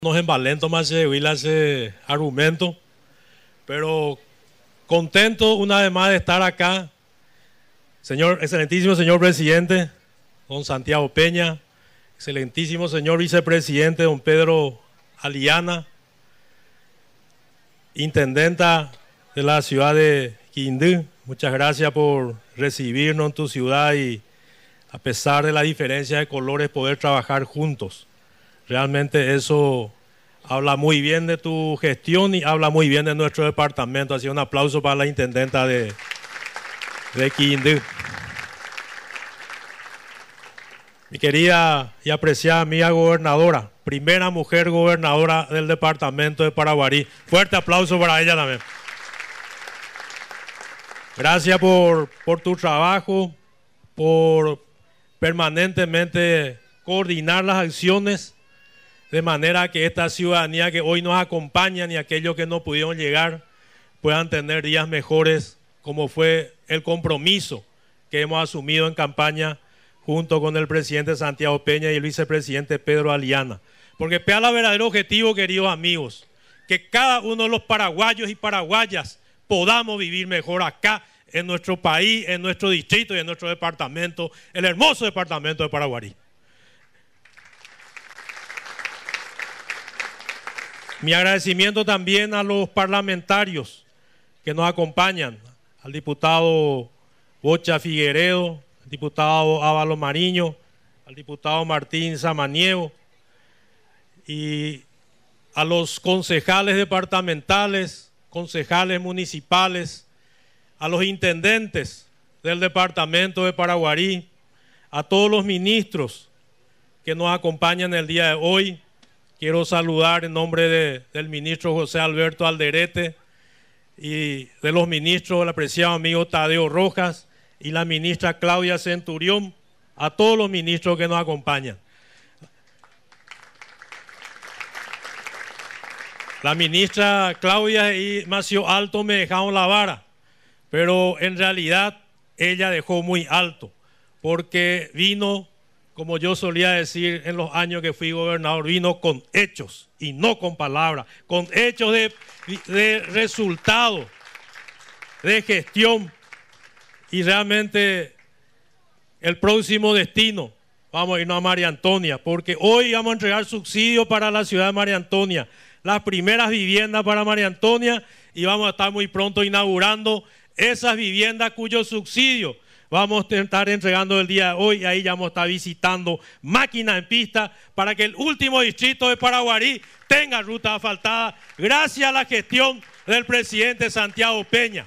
Nos envalento más ese argumento, pero contento una vez más de estar acá. Excelentísimo señor presidente, don Santiago Peña, excelentísimo señor vicepresidente, don Pedro Aliana, intendenta de la ciudad de Quindío, muchas gracias por recibirnos en tu ciudad y a pesar de la diferencia de colores poder trabajar juntos. Realmente eso habla muy bien de tu gestión y habla muy bien de nuestro departamento. Así un aplauso para la intendenta de Quindío. Mi querida y apreciada amiga gobernadora, primera mujer gobernadora del departamento de Paraguarí. Fuerte aplauso para ella también. Gracias por tu trabajo, por permanentemente coordinar las acciones de manera que esta ciudadanía que hoy nos acompaña y aquellos que no pudieron llegar puedan tener días mejores, como fue el compromiso que hemos asumido en campaña junto con el presidente Santiago Peña y el vicepresidente Pedro Aliana. Porque pega el verdadero objetivo, queridos amigos, que cada uno de los paraguayos y paraguayas podamos vivir mejor acá en nuestro país, en nuestro distrito y en nuestro departamento, el hermoso departamento de Paraguarí. Mi agradecimiento también a los parlamentarios que nos acompañan, al diputado Bocha Figueredo, al diputado Ávalo Mariño, al diputado Martín Samaniego y a los concejales departamentales, concejales municipales, a los intendentes del departamento de Paraguarí, a todos los ministros que nos acompañan el día de hoy. Quiero saludar en nombre del ministro José Alberto Alderete y de los ministros, el apreciado amigo Tadeo Rojas y la ministra Claudia Centurión, a todos los ministros que nos acompañan. La ministra Claudia y Macio Alto me dejaron la vara, pero en realidad ella dejó muy alto, porque vino, como yo solía decir en los años que fui gobernador, vino con hechos y no con palabras, con hechos de resultados, de gestión. Y realmente el próximo destino, vamos a irnos a María Antonia, porque hoy vamos a entregar subsidios para la ciudad de María Antonia, las primeras viviendas para María Antonia, y vamos a estar muy pronto inaugurando esas viviendas cuyos subsidios vamos a estar entregando el día de hoy, y ahí ya vamos a estar visitando máquinas en pista para que el último distrito de Paraguarí tenga ruta asfaltada, gracias a la gestión del presidente Santiago Peña.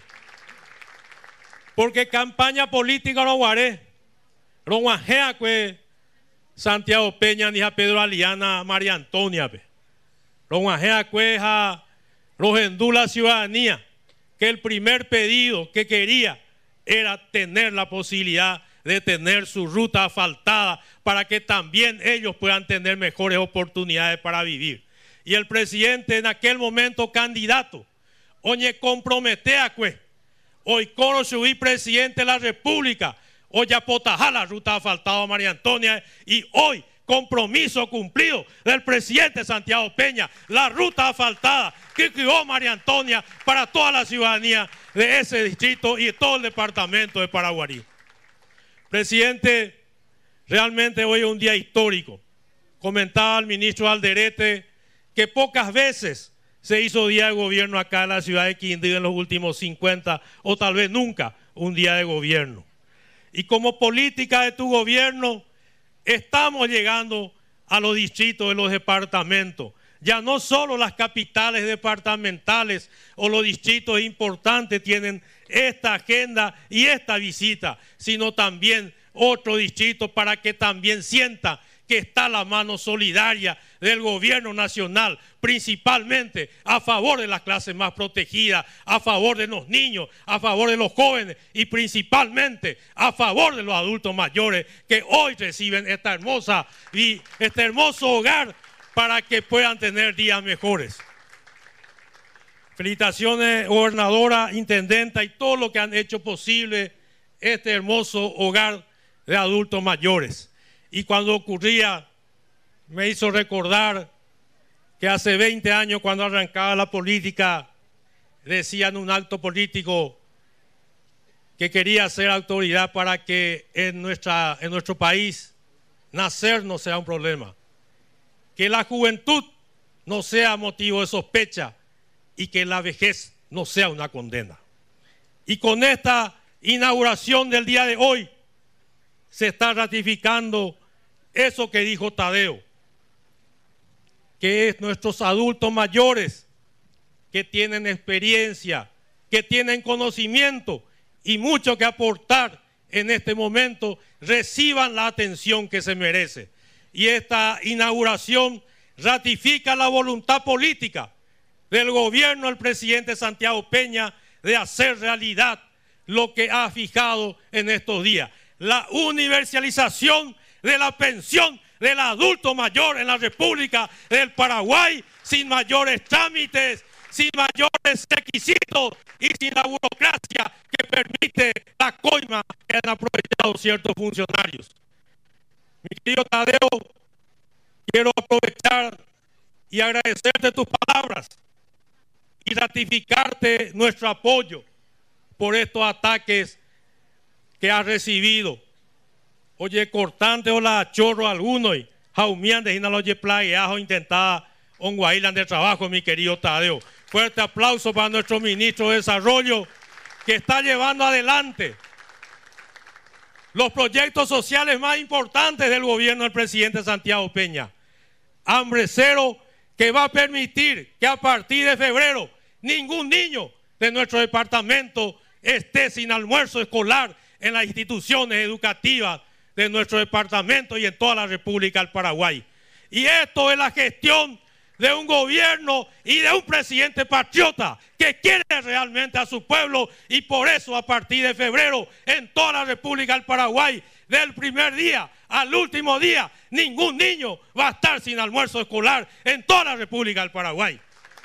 Porque campaña política no guaré, no guajea que Santiago Peña ni a Pedro Aliana, María Antonia, no guajea que a Rogendú la ciudadanía, que el primer pedido que quería era tener la posibilidad de tener su ruta asfaltada para que también ellos puedan tener mejores oportunidades para vivir. Y el presidente en aquel momento candidato, oye, compromete a que hoy coro subir presidente de la República, hoy apotajar la ruta asfaltada a María Antonia, y hoy compromiso cumplido del presidente Santiago Peña, la ruta asfaltada que creó María Antonia para toda la ciudadanía de ese distrito y de todo el departamento de Paraguarí. Presidente, realmente hoy es un día histórico. Comentaba el ministro Alderete que pocas veces se hizo día de gobierno acá en la ciudad de Quindío en los últimos 50 o tal vez nunca un día de gobierno. Y como política de tu gobierno, estamos llegando a los distritos de los departamentos. Ya no solo las capitales departamentales o los distritos importantes tienen esta agenda y esta visita, sino también otro distrito para que también sienta que está la mano solidaria del gobierno nacional, principalmente a favor de las clases más protegidas, a favor de los niños, a favor de los jóvenes y principalmente a favor de los adultos mayores que hoy reciben este hermoso hogar para que puedan tener días mejores. Felicitaciones, gobernadora, intendenta y todo lo que han hecho posible este hermoso hogar de adultos mayores. Y cuando ocurría, me hizo recordar que hace 20 años cuando arrancaba la política decía en un acto político que quería ser autoridad para que en nuestro país nacer no sea un problema, que la juventud no sea motivo de sospecha y que la vejez no sea una condena. Y con esta inauguración del día de hoy se está ratificando eso que dijo Tadeo, que es nuestros adultos mayores que tienen experiencia, que tienen conocimiento y mucho que aportar en este momento, reciban la atención que se merece. Y esta inauguración ratifica la voluntad política del gobierno del presidente Santiago Peña de hacer realidad lo que ha fijado en estos días: la universalización de la pensión del adulto mayor en la República del Paraguay, sin mayores trámites, sin mayores requisitos y sin la burocracia que permite la coima que han aprovechado ciertos funcionarios. Mi querido Tadeo, quiero aprovechar y agradecerte tus palabras y ratificarte nuestro apoyo por estos ataques que has recibido. Oye, cortante o la chorro alguno y jaumian de lo oye playajo intentada un guailan de trabajo, mi querido Tadeo. Fuerte aplauso para nuestro ministro de Desarrollo que está llevando adelante los proyectos sociales más importantes del gobierno del presidente Santiago Peña. Hambre cero, que va a permitir que a partir de febrero ningún niño de nuestro departamento esté sin almuerzo escolar en las instituciones educativas de nuestro departamento y en toda la República del Paraguay. Y esto es la gestión de un gobierno y de un presidente patriota que quiere realmente a su pueblo, y por eso a partir de febrero en toda la República del Paraguay, del primer día al último día, ningún niño va a estar sin almuerzo escolar en toda la República del Paraguay.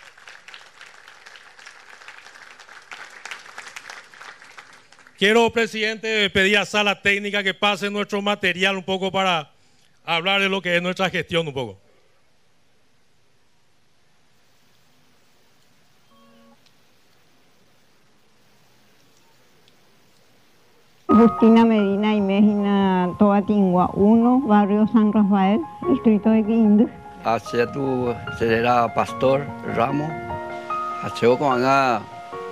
Quiero, presidente, pedir a Sala Técnica que pase nuestro material un poco para hablar de lo que es nuestra gestión un poco. Justina Medina y Mejina Toatingua 1, barrio San Rafael, distrito de Quindú. Hacia tu será Pastor Ramos, hacia con acá,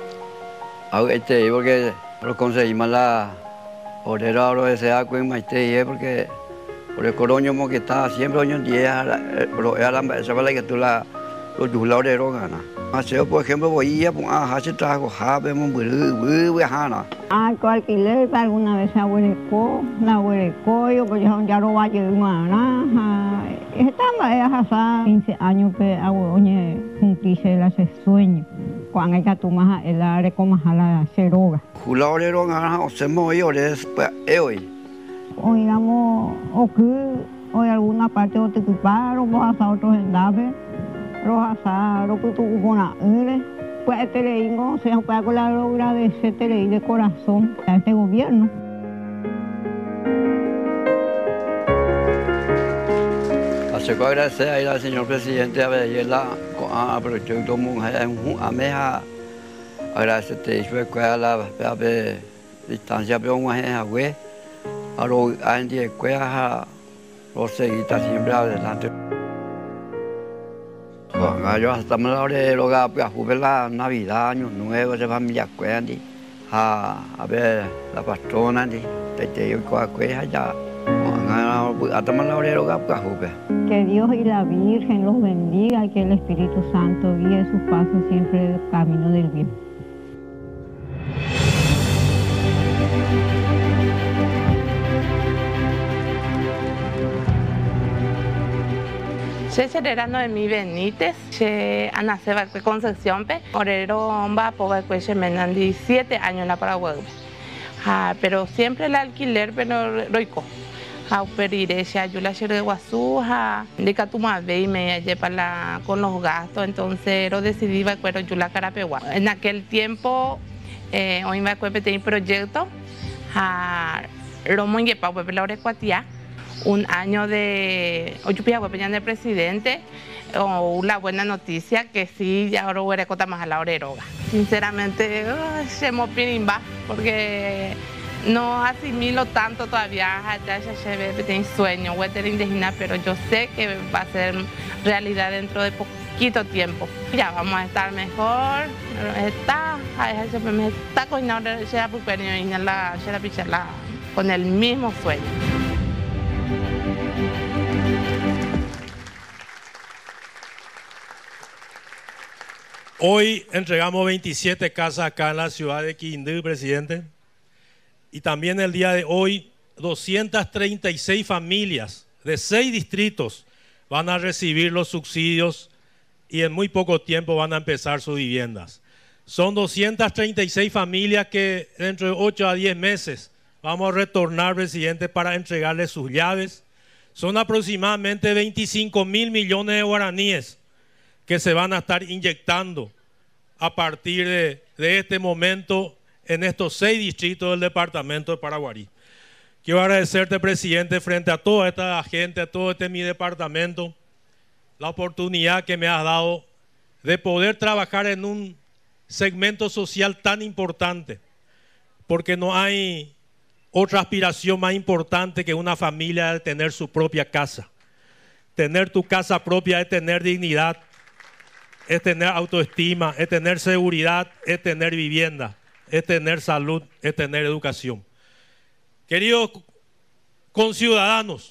porque lo conseguimos la orera ahora de sea con maite porque por el coroño que está siempre hoy en día pero era la esa vale que tú la los orero gana. Hacia por ejemplo voy a hacer trabajo vemos muy hana. Alquiler alguna vez la huelecó, yo pues ya no vaya de una estaba hace 15 años que oye cumplirse ese sueño. Cuando hay que tomar el área como a la ceroga. Jula orero gana o se movió después hoy. Oigamos o que hoy alguna parte o te ocuparon vos hasta otros endaves. Roja lo que tú una pues te le digo, se puede con la logra de ese tele de corazón a este gobierno. Así que agradecer al señor presidente a ver la proyecto mujer a meja agradecerte y a la distancia pero un a güey a lo antes que a los seguitas siempre adelante. Yo hasta me lo de lo que jugué la Navidad, Año Nuevo, de familia Cuendi, a ver la patrona, te yo con Cueja ya, hasta me lo de lo que jugué. Que Dios y la Virgen los bendiga y que el Espíritu Santo guíe sus pasos siempre en el camino del bien. Se cerrando de mi Benítez, se Ana Seba Concepción, orero va por que me dan 17 años en la Paraguay. Pero siempre el alquiler, pero roico. Pediré si ayuda a de Guazú, de Catumave y me lleva con los gastos, entonces lo decidí va a Yula Carapegua. En aquel tiempo, hoy me acuerdo de un proyecto, Romo y Pau, la Orecuatía. Un año de Oyupia, de presidente, o la buena noticia que sí, ya ahora hubiera cota más a la oreroga. Sinceramente, se me pirimba, porque no asimilo tanto todavía, ya tengo sueño, pero yo sé que va a ser realidad dentro de poquito tiempo. Ya vamos a estar mejor, está con el mismo sueño. Hoy entregamos 27 casas acá en la ciudad de Quindío, presidente. Y también el día de hoy, 236 familias de 6 distritos van a recibir los subsidios y en muy poco tiempo van a empezar sus viviendas. Son 236 familias que dentro de 8 a 10 meses vamos a retornar, presidente, para entregarles sus llaves. Son aproximadamente 25.000 millones de guaraníes que se van a estar inyectando a partir de este momento en estos 6 distritos del departamento de Paraguarí. Quiero agradecerte, presidente, frente a toda esta gente, a todo mi departamento, la oportunidad que me has dado de poder trabajar en un segmento social tan importante, porque no hay otra aspiración más importante que una familia de tener su propia casa. Tener tu casa propia es tener dignidad, es tener autoestima, es tener seguridad, es tener vivienda, es tener salud, es tener educación. Queridos conciudadanos,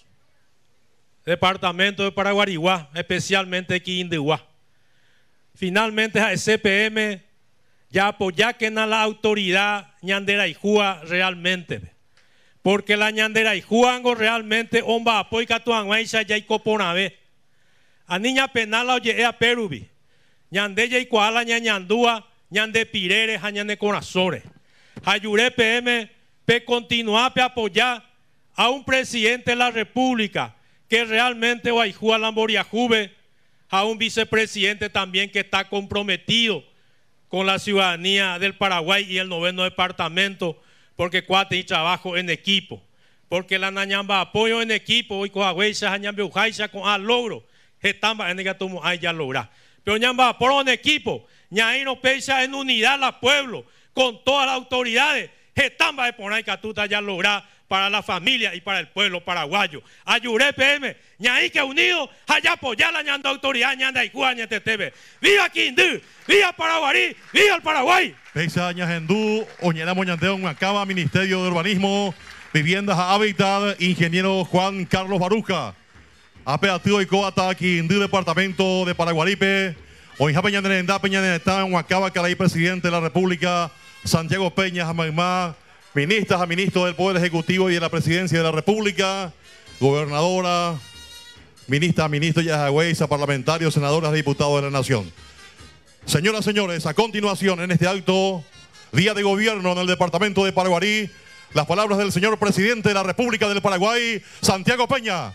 departamento de Paraguariguá, especialmente Quindiguá, finalmente a SPM ya apoya que en la autoridad ñanderaijúa realmente, porque la ñanderaijúa realmente omba apoy catuanguaisha ya y coponabe. A niña penal oye a perubi. Ñande ya y cuala ñandúa, ñande pireres, ñande corazones. Ayure PM pe continuar pe apoyar a un presidente de la República que realmente Guayjúa Lamboriajube, a un vicepresidente también que está comprometido con la ciudadanía del Paraguay y el 9º departamento, porque cuate y trabajo en equipo, porque la nañamba apoyo en equipo y coagüeisa añambe ujaisa con al logro, estamba en el tomo hay ya lograr. Pero ñamba apoyo en equipo, ñaino peisa en unidad al pueblo, con todas las autoridades, estamba de poner catuta ya lograr para la familia y para el pueblo paraguayo. Ayure PM, ñaí que unido, allá apoyar la ñanda autoridad, ñanda y ña tetebe. ¡Viva Quindío! ¡Viva Paraguarí! ¡Viva el Paraguay! Peisa ñajendú, oñera moñanteo, Huacaba, Ministerio de Urbanismo, Viviendas a Hábitat, ingeniero Juan Carlos Baruja. Apeativo y coata, Quindío, Departamento de Paraguaripe. Oinja Peñanenda, Peñaneta, Huacaba, Caraí, Presidente de la República, Santiago Peña, Jamaimá, ministras a ministros del Poder Ejecutivo y de la Presidencia de la República, gobernadora, ministra, ministros y ajagüeysa, parlamentarios, senadoras, diputados de la Nación. Señoras, señores, a continuación en este acto, Día de Gobierno en el Departamento de Paraguarí, las palabras del señor Presidente de la República del Paraguay, Santiago Peña.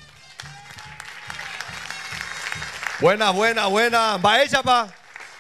Buenas. Va ella, pa.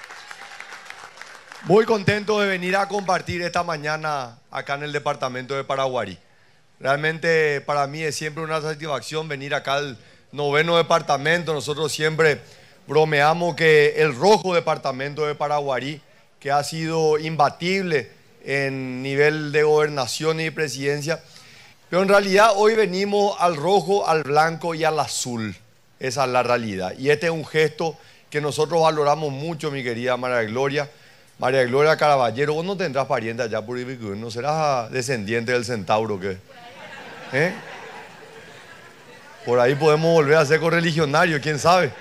Muy contento de venir a compartir esta mañana acá en el departamento de Paraguarí. Realmente para mí es siempre una satisfacción venir acá al 9º departamento. Nosotros siempre bromeamos que el rojo departamento de Paraguarí, que ha sido imbatible en nivel de gobernación y presidencia, pero en realidad hoy venimos al rojo, al blanco y al azul. Esa es la realidad. Y este es un gesto que nosotros valoramos mucho, mi querida María Gloria. María Gloria Caraballero, vos no tendrás pariente allá por Ibicú, no serás descendiente del centauro, ¿qué? Por ahí podemos volver a ser correligionario, quién sabe.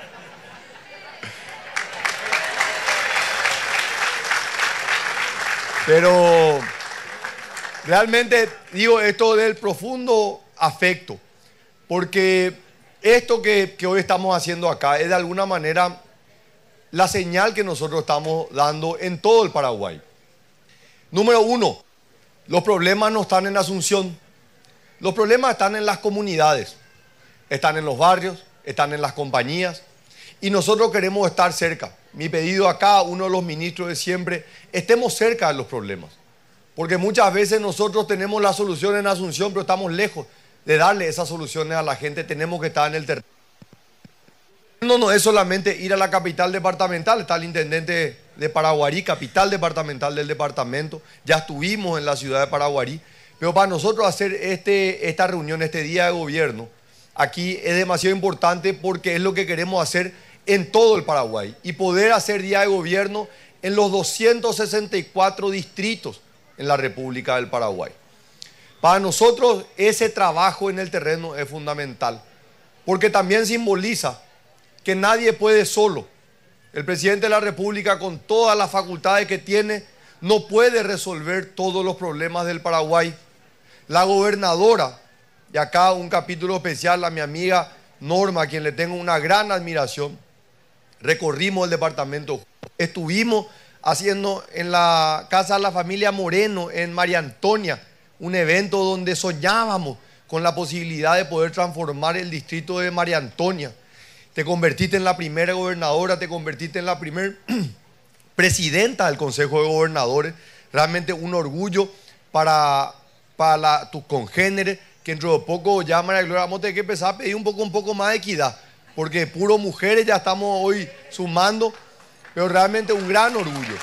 Pero realmente digo esto del profundo afecto, porque esto que hoy estamos haciendo acá es de alguna manera la señal que nosotros estamos dando en todo el Paraguay. Número 1, los problemas no están en Asunción. Los problemas están en las comunidades, están en los barrios, están en las compañías. Y nosotros queremos estar cerca. Mi pedido acá, uno de los ministros de siempre, estemos cerca de los problemas. Porque muchas veces nosotros tenemos la solución en Asunción, pero estamos lejos de darle esas soluciones a la gente. Tenemos que estar en el territorio. No es solamente ir a la capital departamental, está el intendente de Paraguarí, capital departamental del departamento, ya estuvimos en la ciudad de Paraguarí, pero para nosotros hacer esta reunión, este día de gobierno, aquí es demasiado importante porque es lo que queremos hacer en todo el Paraguay y poder hacer día de gobierno en los 264 distritos en la República del Paraguay. Para nosotros ese trabajo en el terreno es fundamental porque también simboliza que nadie puede solo. El presidente de la República, con todas las facultades que tiene, no puede resolver todos los problemas del Paraguay. La gobernadora, y acá un capítulo especial a mi amiga Norma, a quien le tengo una gran admiración, recorrimos el departamento, estuvimos haciendo en la casa de la familia Moreno, en María Antonia, un evento donde soñábamos con la posibilidad de poder transformar el distrito de María Antonia. Te convertiste en la primera gobernadora, te convertiste en la primera presidenta del Consejo de Gobernadores. Realmente un orgullo para tus congéneres, que dentro de poco ya, María Gloria, vamos a tener que empezar a pedir un poco más de equidad, porque puro mujeres ya estamos hoy sumando, pero realmente un gran orgullo.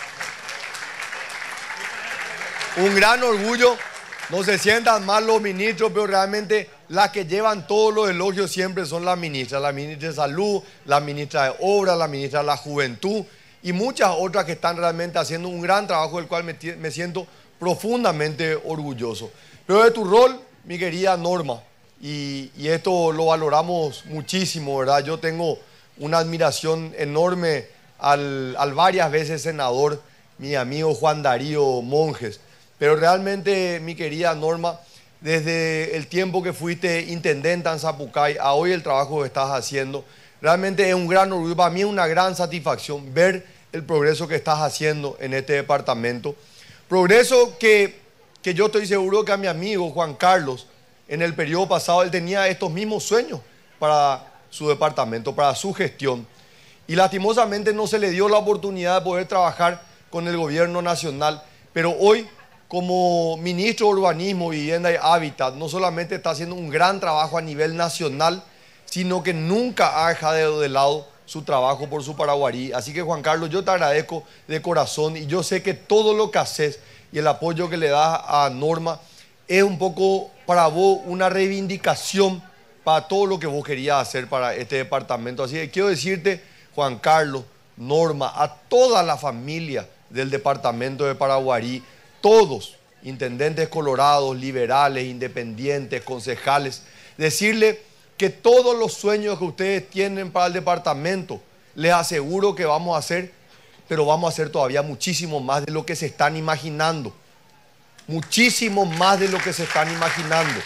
Un gran orgullo. No se sientan mal los ministros, pero realmente las que llevan todos los elogios siempre son las ministras. La ministra de Salud, la ministra de Obras, la ministra de la Juventud y muchas otras que están realmente haciendo un gran trabajo del cual me siento profundamente orgulloso. Pero de tu rol, mi querida Norma, y esto lo valoramos muchísimo, ¿verdad? Yo tengo una admiración enorme al varias veces senador, mi amigo Juan Darío Monjes. Pero realmente, mi querida Norma, desde el tiempo que fuiste intendenta en Zapucay a hoy el trabajo que estás haciendo, realmente es un gran orgullo, para mí es una gran satisfacción ver el progreso que estás haciendo en este departamento. Progreso que yo estoy seguro que a mi amigo Juan Carlos, en el periodo pasado, él tenía estos mismos sueños para su departamento, para su gestión. Y lastimosamente no se le dio la oportunidad de poder trabajar con el gobierno nacional, pero hoy, como ministro de Urbanismo, Vivienda y Hábitat, no solamente está haciendo un gran trabajo a nivel nacional, sino que nunca ha dejado de lado su trabajo por su Paraguarí. Así que, Juan Carlos, yo te agradezco de corazón y yo sé que todo lo que haces y el apoyo que le das a Norma es un poco para vos una reivindicación para todo lo que vos querías hacer para este departamento. Así que quiero decirte, Juan Carlos, Norma, a toda la familia del departamento de Paraguarí, todos, intendentes colorados, liberales, independientes, concejales, decirle que todos los sueños que ustedes tienen para el departamento, les aseguro que vamos a hacer, pero vamos a hacer todavía muchísimo más de lo que se están imaginando. Muchísimo más de lo que se están imaginando.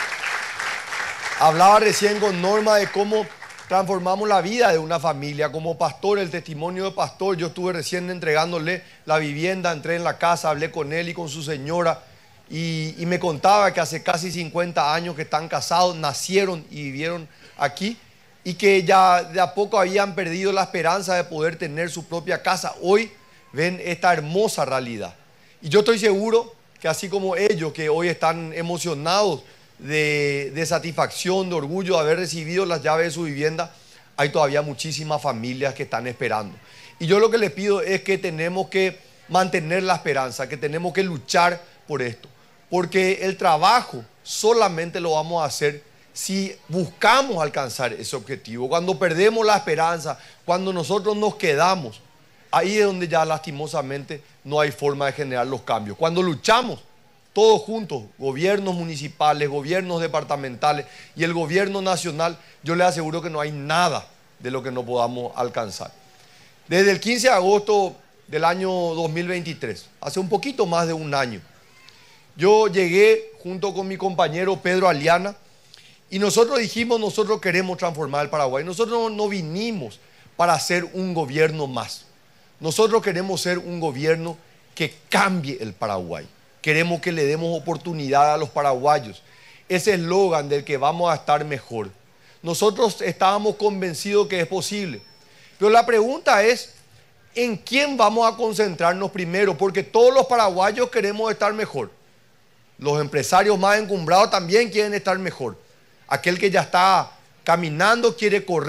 Hablaba recién con Norma de cómo transformamos la vida de una familia. Como pastor, el testimonio de pastor, yo estuve recién entregándole la vivienda, entré en la casa, hablé con él y con su señora y me contaba que hace casi 50 años que están casados, nacieron y vivieron aquí y que ya de a poco habían perdido la esperanza de poder tener su propia casa. Hoy ven esta hermosa realidad. Y yo estoy seguro que así como ellos, que hoy están emocionados de satisfacción, de orgullo de haber recibido las llaves de su vivienda, hay todavía muchísimas familias que están esperando. Y yo lo que les pido es que tenemos que mantener la esperanza, que tenemos que luchar por esto. Porque el trabajo solamente lo vamos a hacer si buscamos alcanzar ese objetivo. Cuando perdemos la esperanza, cuando nosotros nos quedamos, ahí es donde ya lastimosamente no hay forma de generar los cambios. Cuando luchamos todos juntos, gobiernos municipales, gobiernos departamentales y el gobierno nacional, yo les aseguro que no hay nada de lo que no podamos alcanzar. Desde el 15 de agosto del año 2023, hace un poquito más de un año, yo llegué junto con mi compañero Pedro Aliana y nosotros dijimos, nosotros queremos transformar el Paraguay. Nosotros no vinimos para ser un gobierno más. Nosotros queremos ser un gobierno que cambie el Paraguay. Queremos que le demos oportunidad a los paraguayos. Ese eslogan del que vamos a estar mejor. Nosotros estábamos convencidos que es posible. Pero la pregunta es, ¿en quién vamos a concentrarnos primero? Porque todos los paraguayos queremos estar mejor. Los empresarios más encumbrados también quieren estar mejor. Aquel que ya está caminando quiere correr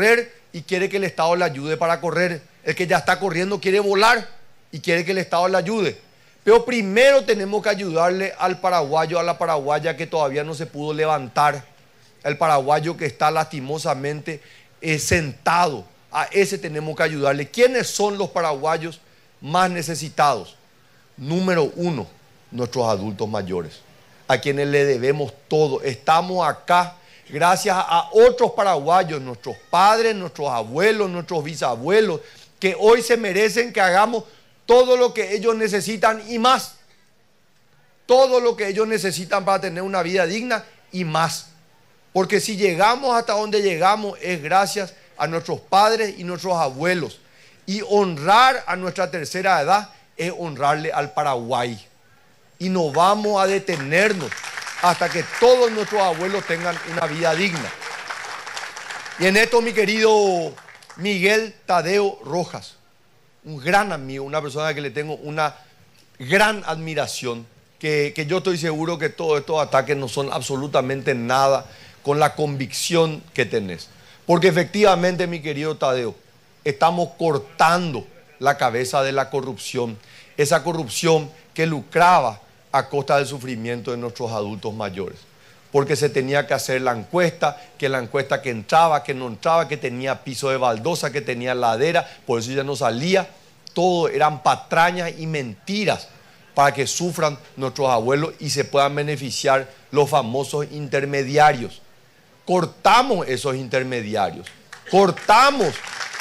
y quiere que el Estado le ayude para correr. El que ya está corriendo quiere volar y quiere que el Estado le ayude. Pero primero tenemos que ayudarle al paraguayo, a la paraguaya que todavía no se pudo levantar, al paraguayo que está lastimosamente sentado. A ese tenemos que ayudarle. ¿Quiénes son los paraguayos más necesitados? Número uno, nuestros adultos mayores, a quienes le debemos todo. Estamos acá gracias a otros paraguayos, nuestros padres, nuestros abuelos, nuestros bisabuelos, que hoy se merecen que hagamos todo lo que ellos necesitan y más. Todo lo que ellos necesitan para tener una vida digna y más. Porque si llegamos hasta donde llegamos es gracias a nuestros padres y nuestros abuelos. Y honrar a nuestra tercera edad es honrarle al Paraguay. Y no vamos a detenernos hasta que todos nuestros abuelos tengan una vida digna. Y en esto, mi querido Miguel Tadeo Rojas, un gran amigo, una persona que le tengo una gran admiración, que yo estoy seguro que todos estos ataques no son absolutamente nada con la convicción que tenés. Porque efectivamente, mi querido Tadeo, estamos cortando la cabeza de la corrupción, esa corrupción que lucraba a costa del sufrimiento de nuestros adultos mayores. Porque se tenía que hacer la encuesta que entraba, que no entraba, que tenía piso de baldosa, que tenía ladera, por eso ya no salía. Todo eran patrañas y mentiras para que sufran nuestros abuelos y se puedan beneficiar los famosos intermediarios. Cortamos esos intermediarios, cortamos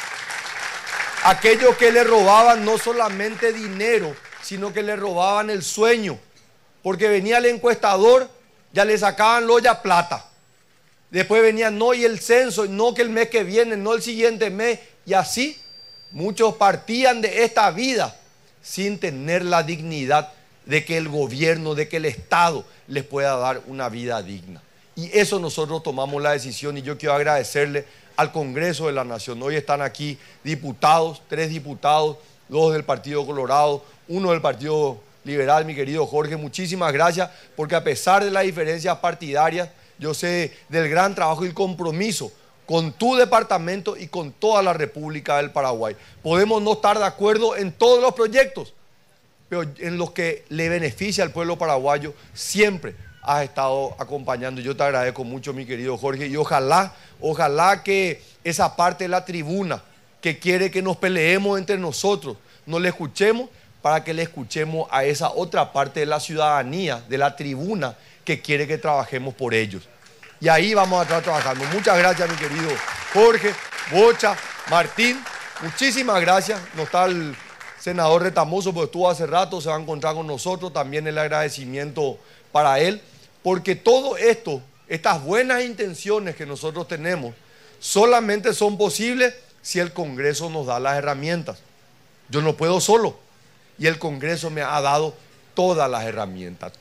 aquellos que le robaban no solamente dinero, sino que le robaban el sueño. Porque venía el encuestador, ya le sacaban loya plata. Después venía no y el censo, no que el mes que viene, no el siguiente mes. Y así muchos partían de esta vida sin tener la dignidad de que el gobierno, de que el Estado les pueda dar una vida digna. Y eso nosotros tomamos la decisión y yo quiero agradecerle al Congreso de la Nación. Hoy están aquí diputados, 3 diputados, 2 del Partido Colorado, 1 del Partido Liberal, mi querido Jorge. Muchísimas gracias porque a pesar de las diferencias partidarias, yo sé del gran trabajo y el compromiso con tu departamento y con toda la República del Paraguay. Podemos no estar de acuerdo en todos los proyectos, pero en los que le beneficia al pueblo paraguayo siempre has estado acompañando. Yo te agradezco mucho, mi querido Jorge, y ojalá que esa parte de la tribuna que quiere que nos peleemos entre nosotros, no le escuchemos, para que le escuchemos a esa otra parte de la ciudadanía, de la tribuna, que quiere que trabajemos por ellos. Y ahí vamos a estar trabajando. Muchas gracias, mi querido Jorge, Bocha, Martín. Muchísimas gracias. No está el senador Retamoso, porque estuvo hace rato, se va a encontrar con nosotros. También el agradecimiento para él, porque todo esto, estas buenas intenciones que nosotros tenemos, solamente son posibles si el Congreso nos da las herramientas. Yo no puedo solo. Y el Congreso me ha dado todas las herramientas,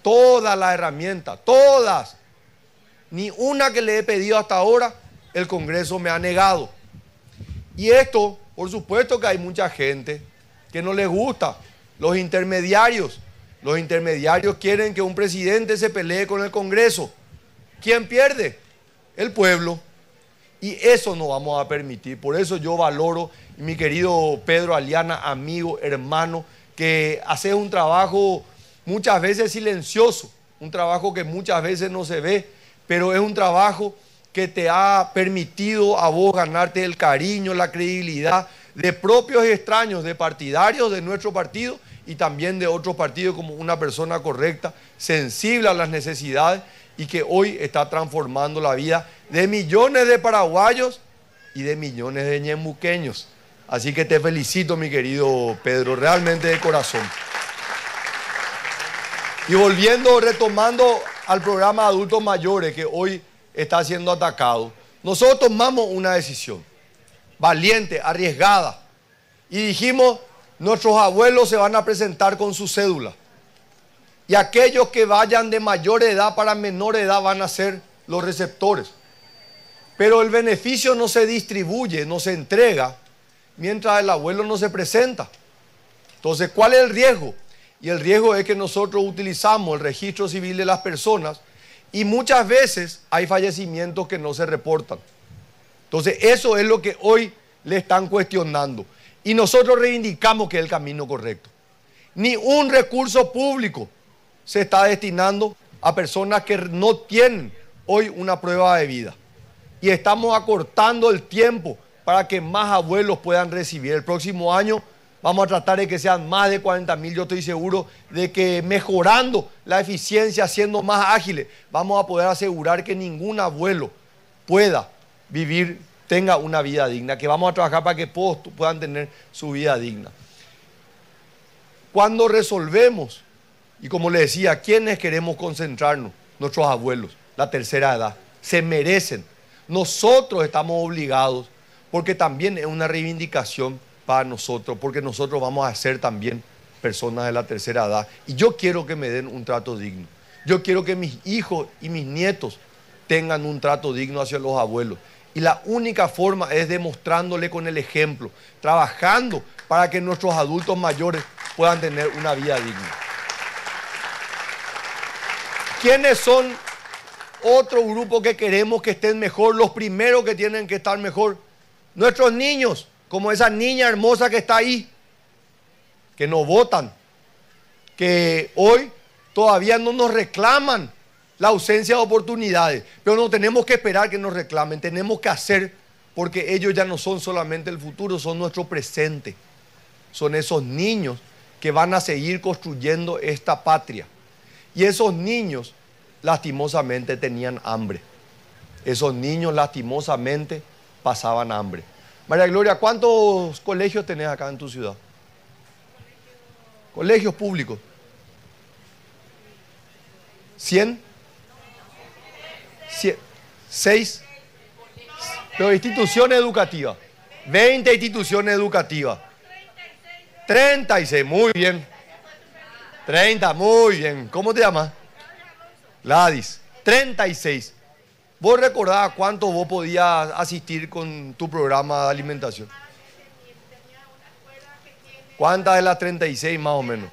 todas. Ni una que le he pedido hasta ahora, el Congreso me ha negado. Y esto, por supuesto que hay mucha gente que no les gusta, los intermediarios. Los intermediarios quieren que un presidente se pelee con el Congreso. ¿Quién pierde? El pueblo. Y eso no vamos a permitir. Por eso yo valoro, mi querido Pedro Aliana, amigo, hermano, que hace un trabajo muchas veces silencioso, un trabajo que muchas veces no se ve, pero es un trabajo que te ha permitido a vos ganarte el cariño, la credibilidad de propios y extraños, de partidarios de nuestro partido y también de otros partidos, como una persona correcta, sensible a las necesidades y que hoy está transformando la vida de millones de paraguayos y de millones de ñemuqueños. Así que te felicito, mi querido Pedro, realmente de corazón. Y volviendo, retomando al programa de adultos mayores que hoy está siendo atacado, nosotros tomamos una decisión valiente, arriesgada, y dijimos, nuestros abuelos se van a presentar con su cédula. Y aquellos que vayan de mayor edad para menor edad van a ser los receptores. Pero el beneficio no se distribuye, no se entrega, mientras el abuelo no se presenta. Entonces, ¿cuál es el riesgo? Y el riesgo es que nosotros utilizamos el registro civil de las personas y muchas veces hay fallecimientos que no se reportan. Entonces eso es lo que hoy le están cuestionando. Y nosotros reivindicamos que es el camino correcto. Ni un recurso público se está destinando a personas que no tienen hoy una prueba de vida. Y estamos acortando el tiempo para que más abuelos puedan recibir. El próximo año vamos a tratar de que sean más de 40.000. Yo estoy seguro de que mejorando la eficiencia, siendo más ágiles, vamos a poder asegurar que ningún abuelo pueda vivir, tenga una vida digna, que vamos a trabajar para que todos puedan tener su vida digna. Cuando resolvemos, y como le decía, ¿quiénes queremos concentrarnos? Nuestros abuelos, la tercera edad, se merecen. Nosotros estamos obligados, porque también es una reivindicación para nosotros, porque nosotros vamos a ser también personas de la tercera edad. Y yo quiero que me den un trato digno. Yo quiero que mis hijos y mis nietos tengan un trato digno hacia los abuelos. Y la única forma es demostrándole con el ejemplo, trabajando para que nuestros adultos mayores puedan tener una vida digna. ¿Quiénes son otro grupo que queremos que estén mejor? Los primeros que tienen que estar mejor, nuestros niños, como esa niña hermosa que está ahí, que no votan, que hoy todavía no nos reclaman la ausencia de oportunidades, pero no tenemos que esperar que nos reclamen, tenemos que hacer, porque ellos ya no son solamente el futuro, son nuestro presente, son esos niños que van a seguir construyendo esta patria. Y esos niños lastimosamente tenían hambre, esos niños lastimosamente pasaban hambre. María Gloria, ¿cuántos colegios tenés acá en tu ciudad? Colegios públicos. ¿100? 6. Pero instituciones educativas. 20 instituciones educativas. 36, muy bien. 30, muy bien. ¿Cómo te llamas? Gladys. 36. ¿Vos recordás cuánto vos podías asistir con tu programa de alimentación? ¿Cuántas de las 36 más o menos?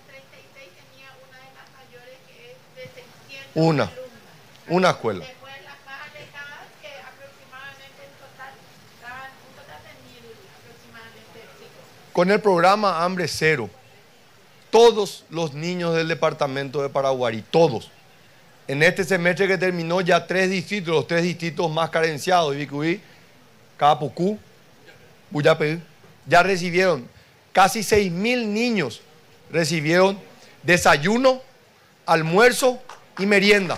Una escuela. Con el programa Hambre Cero, todos los niños del departamento de Paraguarí, todos, en este semestre que terminó ya 3 distritos, los 3 distritos más carenciados, Ibicuí, Capucú, Buyapeú, ya recibieron, casi 6.000 niños recibieron desayuno, almuerzo y merienda.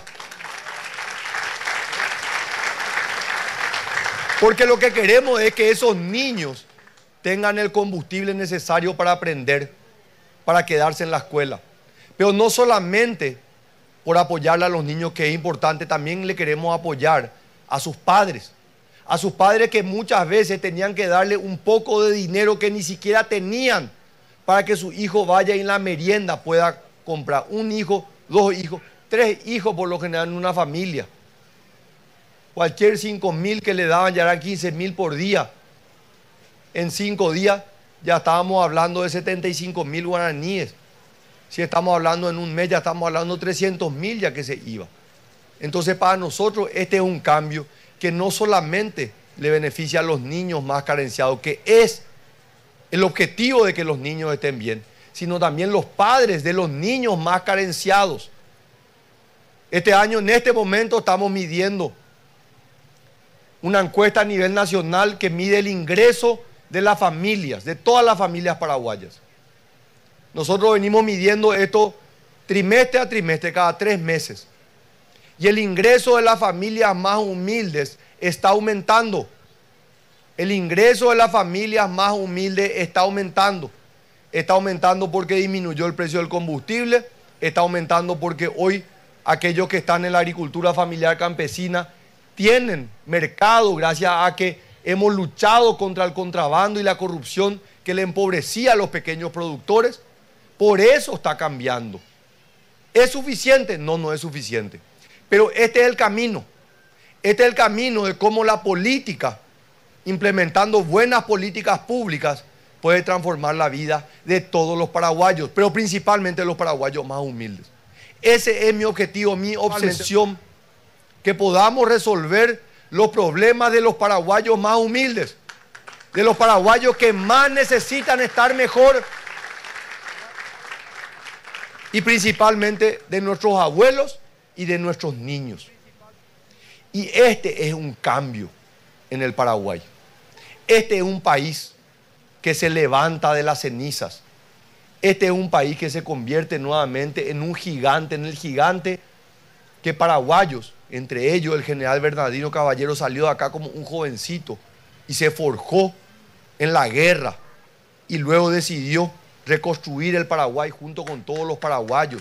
Porque lo que queremos es que esos niños tengan el combustible necesario para aprender, para quedarse en la escuela. Pero no solamente por apoyarle a los niños, que es importante, también le queremos apoyar a sus padres que muchas veces tenían que darle un poco de dinero que ni siquiera tenían para que su hijo vaya y en la merienda pueda comprar un hijo, 2 hijos, 3 hijos por lo general en una familia. Cualquier 5.000 que le daban ya eran 15.000 por día. En 5 días ya estábamos hablando de 75.000 guaraníes. Si estamos hablando en un mes, ya estamos hablando de 300.000 ya que se iba. Entonces para nosotros este es un cambio que no solamente le beneficia a los niños más carenciados, que es el objetivo de que los niños estén bien, sino también los padres de los niños más carenciados. Este año, en este momento, estamos midiendo una encuesta a nivel nacional que mide el ingreso de las familias, de todas las familias paraguayas. Nosotros venimos midiendo esto trimestre a trimestre, cada 3 meses. Y el ingreso de las familias más humildes está aumentando. El ingreso de las familias más humildes está aumentando. Está aumentando porque disminuyó el precio del combustible, está aumentando porque hoy aquellos que están en la agricultura familiar campesina tienen mercado gracias a que hemos luchado contra el contrabando y la corrupción que le empobrecía a los pequeños productores. Por eso está cambiando. ¿Es suficiente? No, no es suficiente. Pero este es el camino. Este es el camino de cómo la política, implementando buenas políticas públicas, puede transformar la vida de todos los paraguayos, pero principalmente los paraguayos más humildes. Ese es mi objetivo, mi obsesión, que podamos resolver los problemas de los paraguayos más humildes, de los paraguayos que más necesitan estar mejor y principalmente de nuestros abuelos y de nuestros niños. Y este es un cambio en el Paraguay. Este es un país que se levanta de las cenizas. Este es un país que se convierte nuevamente en un gigante, en el gigante que paraguayos, entre ellos el general Bernardino Caballero, salió de acá como un jovencito y se forjó en la guerra y luego decidió reconstruir el Paraguay junto con todos los paraguayos.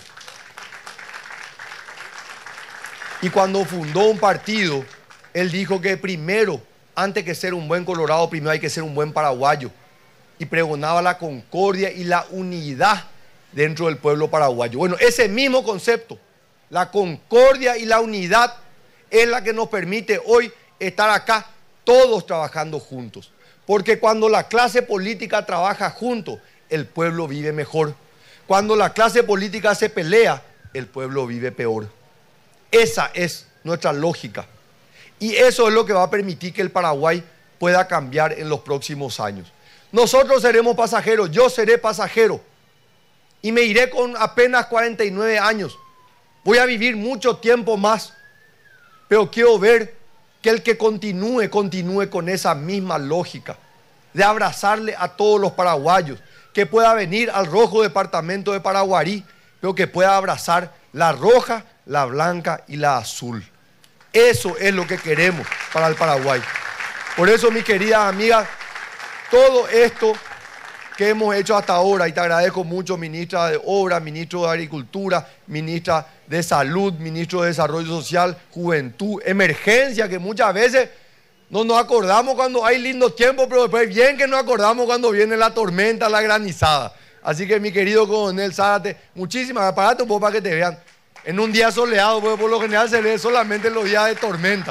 Y cuando fundó un partido, él dijo que primero, antes que ser un buen colorado, primero hay que ser un buen paraguayo. Y pregonaba la concordia y la unidad dentro del pueblo paraguayo. Bueno, ese mismo concepto, la concordia y la unidad, es la que nos permite hoy estar acá todos trabajando juntos. Porque cuando la clase política trabaja juntos, el pueblo vive mejor. Cuando la clase política se pelea, el pueblo vive peor. Esa es nuestra lógica. Y eso es lo que va a permitir que el Paraguay pueda cambiar en los próximos años. Nosotros seremos pasajeros, yo seré pasajero. Y me iré con apenas 49 años. Voy a vivir mucho tiempo más. Pero quiero ver que el que continúe con esa misma lógica de abrazarle a todos los paraguayos, que pueda venir al rojo departamento de Paraguarí, pero que pueda abrazar la roja, la blanca y la azul. Eso es lo que queremos para el Paraguay. Por eso, mi querida amiga, todo esto que hemos hecho hasta ahora, y te agradezco mucho, ministra de Obras, ministro de Agricultura, ministra de Salud, ministro de Desarrollo Social, Juventud, Emergencia, que muchas veces no nos acordamos cuando hay lindo tiempo, pero después bien que nos acordamos cuando viene la tormenta, la granizada. Así que, mi querido coronel Zárate, muchísimas gracias. Parate un poco para que te vean. En un día soleado, porque por lo general se ve solamente en los días de tormenta.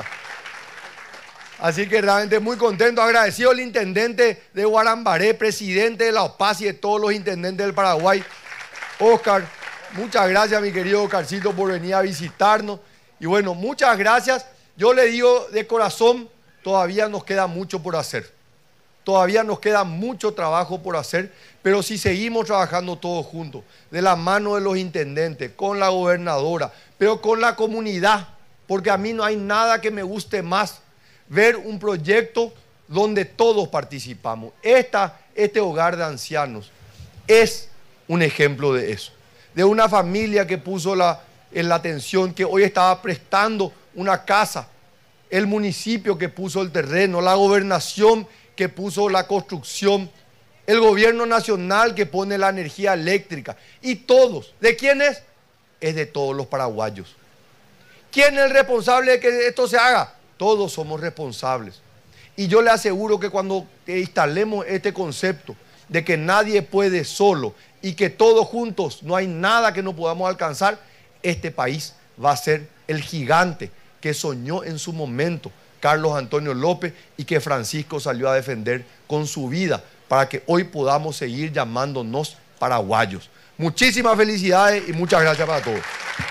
Así que realmente muy contento, agradecido al intendente de Guarambaré, presidente de la OPAS y de todos los intendentes del Paraguay, Oscar. Muchas gracias, mi querido Oscarcito, por venir a visitarnos. Y bueno, muchas gracias. Yo le digo de corazón, todavía nos queda mucho por hacer. Todavía nos queda mucho trabajo por hacer, pero si seguimos trabajando todos juntos, de la mano de los intendentes, con la gobernadora, pero con la comunidad, porque a mí no hay nada que me guste más ver un proyecto donde todos participamos. Este hogar de ancianos es un ejemplo de eso. De una familia que puso en la atención, que hoy estaba prestando una casa, el municipio que puso el terreno, la gobernación que puso la construcción, el gobierno nacional que pone la energía eléctrica. Y todos, ¿de quién es? Es de todos los paraguayos. ¿Quién es el responsable de que esto se haga? Todos somos responsables. Y yo le aseguro que cuando instalemos este concepto de que nadie puede solo y que todos juntos no hay nada que no podamos alcanzar, este país va a ser el gigante que soñó en su momento Carlos Antonio López y que Francisco salió a defender con su vida para que hoy podamos seguir llamándonos paraguayos. Muchísimas felicidades y muchas gracias para todos.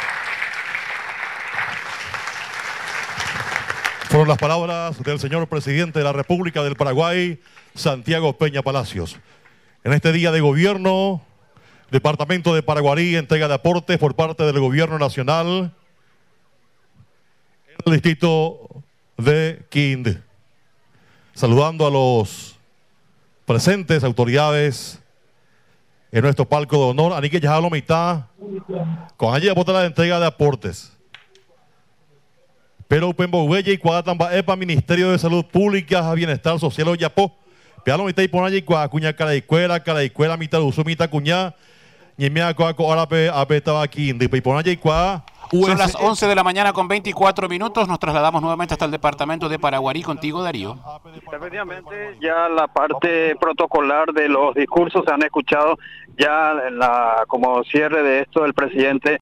Fueron las palabras del señor presidente de la República del Paraguay, Santiago Peña Palacios. En este día de gobierno, Departamento de Paraguarí entrega de aportes por parte del gobierno nacional en el distrito de Quindío. Saludando a los presentes autoridades en nuestro palco de honor. Anique ya lo mitad con allí aporta la entrega de aportes. Pero Upembo Huella y Cuadratamba Epa, Ministerio de Salud Pública, Bienestar Social Oyapó. Pealo mitad y pon allí cuacuña caraicuela, mitad uso, mitad cuña. Ñemea coaco árabe apetaba aquí. Y pon allí cua. Son las 11 de la mañana con 24 minutos. Nos trasladamos nuevamente hasta el departamento de Paraguarí. Contigo, Darío. Efectivamente, ya la parte protocolar de los discursos se han escuchado ya como cierre de esto del presidente